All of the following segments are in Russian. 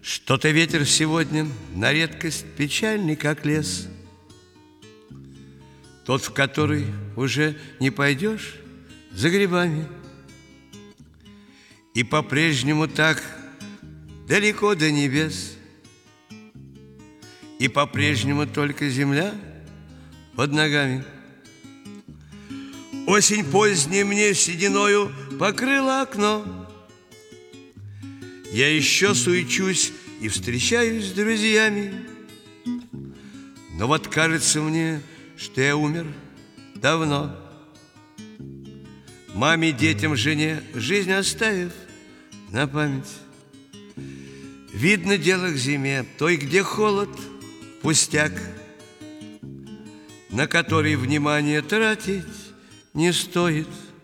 Что-то ветер сегодня на редкость печальный, как лес. Тот, в который уже не пойдешь за грибами. И по-прежнему так далеко до небес. И по-прежнему только земля под ногами. Осень поздняя мне сединою покрыла окно. Я еще суечусь и встречаюсь с друзьями. Но вот кажется мне, что я умер давно. Маме, детям, жене жизнь оставив на память. Видно дело к зиме, той, где холод, пустяк, на который внимание тратить не стоит,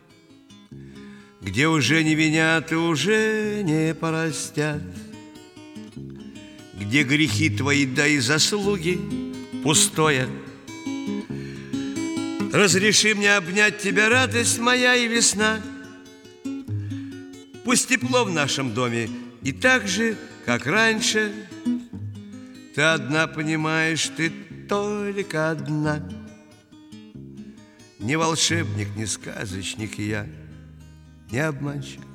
где уже не винят и уже не порастят, где грехи твои, да и заслуги пустое. Разреши мне обнять тебя, радость моя и весна. Пусть тепло в нашем доме и так же, как раньше. Ты одна понимаешь, ты только одна. Не волшебник, не сказочник я, не обманщик.